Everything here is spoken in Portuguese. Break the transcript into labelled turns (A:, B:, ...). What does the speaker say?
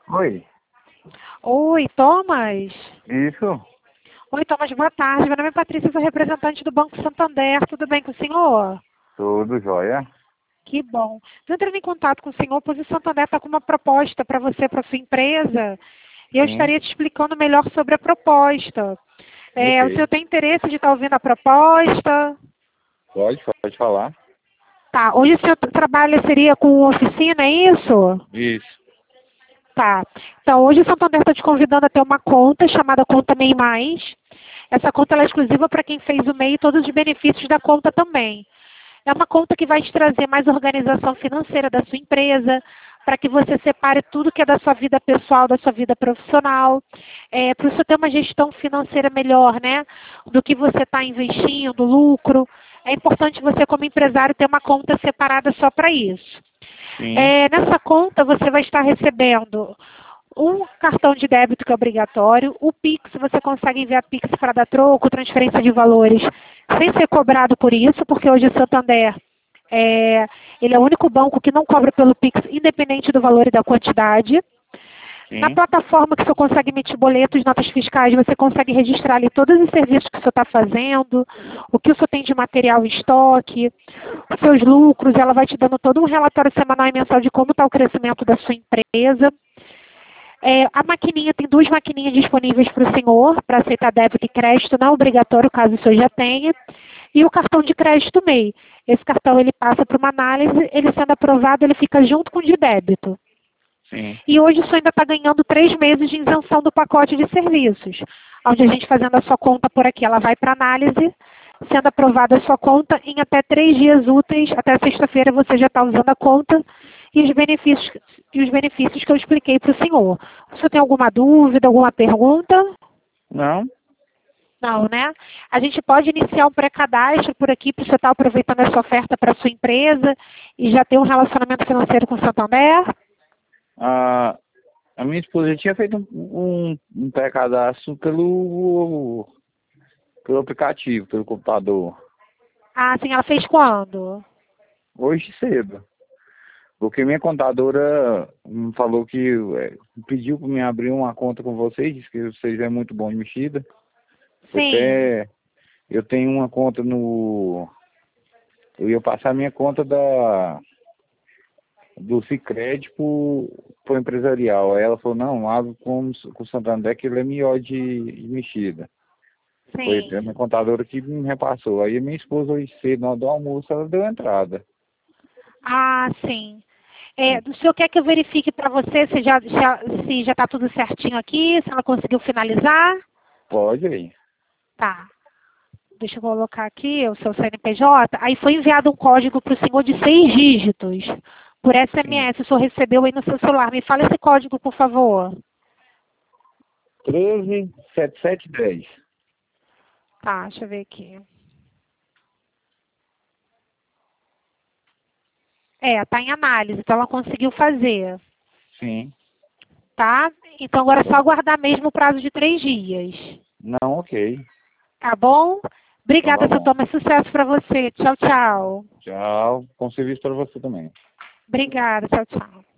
A: Oi,
B: Oi, Thomas.
A: isso,
B: Oi, Thomas, boa tarde. Meu nome é Patrícia, sou representante do Banco Santander. Tudo bem com o senhor?
A: tudo jóia.
B: Que bom. Estou entrando em contato com o senhor, pois o Santander está com uma proposta para você, para sua empresa, e eu
A: Sim,
B: estaria te explicando melhor sobre a proposta. O
A: ok.
B: senhor tem interesse de estar ouvindo a proposta?
A: Pode falar.
B: Tá. Hoje o senhor trabalha, seria com oficina, é isso?
A: Isso.
B: Tá. Então, hoje o Santander está te convidando a ter uma conta chamada Conta MEI Mais. Essa conta ela é exclusiva para quem fez o MEI e todos os benefícios da conta também. É uma conta que vai te trazer mais organização financeira da sua empresa, para que você separe tudo que é da sua vida pessoal, da sua vida profissional, para você ter uma gestão financeira melhor, né? Do que você está investindo, lucro. É importante você, como empresário, ter uma conta separada só para isso.
A: Sim,
B: Nessa conta você vai estar recebendo um cartão de débito que é obrigatório, o Pix, você consegue enviar Pix para dar troco, transferência de valores, sem ser cobrado por isso, porque hoje o Santander, é, ele é o único banco que não cobra pelo Pix, independente do valor e da quantidade. Na
A: sim.
B: plataforma que você consegue emitir boletos, notas fiscais, você consegue registrar ali todos os serviços que você está fazendo, o que o senhor tem de material em estoque, os seus lucros, ela vai te dando todo um relatório semanal e mensal de como está o crescimento da sua empresa. A maquininha, tem duas maquininhas disponíveis para o senhor, para aceitar débito e crédito, não é obrigatório, caso o senhor já tenha. E o cartão de crédito MEI. Esse cartão ele passa para uma análise, ele sendo aprovado, ele fica junto com o de débito.
A: Sim.
B: E hoje o senhor ainda está ganhando 3 meses de isenção do pacote de serviços. Onde a gente fazendo a sua conta por aqui, ela vai para análise, sendo aprovada a sua conta, em até 3 dias úteis, até sexta-feira você já está usando a conta e os benefícios que eu expliquei para o senhor. O senhor tem alguma dúvida, alguma pergunta?
A: Não?
B: Não, né? A gente pode iniciar um pré-cadastro por aqui para você estar aproveitando essa oferta para a sua empresa e já ter um relacionamento financeiro com o Santander?
A: A, a minha esposa já tinha feito um pré-cadastro pelo aplicativo, pelo computador,
B: Ah, sim, ela fez quando?
A: hoje cedo. Porque minha contadora falou que pediu para me abrir uma conta com vocês, disse que vocês é muito bom de mexida.
B: Sim.
A: Até eu tenho uma conta no. Eu ia passar minha conta do Sicredi pro empresarial. Aí ela falou, não, abre com o Santander que ele é melhor de mexida. Foi a minha
B: Sim.
A: contadora que me repassou. Aí minha esposa hoje cedo, na hora do almoço, ela deu entrada.
B: Ah, sim. O senhor quer que eu verifique para você se já está tudo certinho aqui, se ela conseguiu finalizar?
A: Pode aí.
B: Tá. Deixa eu colocar aqui o seu CNPJ. Aí foi enviado um código para o senhor de 6 dígitos, por
A: Sim.
B: SMS. O senhor recebeu aí no seu celular. Me fala esse código, por favor.
A: 137710.
B: Tá, deixa eu ver aqui. Tá em análise, então ela conseguiu fazer,
A: Sim.
B: tá? Então agora é só aguardar mesmo o prazo de 3 dias.
A: Não, ok.
B: Tá bom?
A: Então tá
B: Obrigada, seu
A: bom.
B: Thomas. Sucesso para você. Tchau, tchau.
A: Tchau. Bom serviço para você também.
B: Obrigada, tchau, tchau.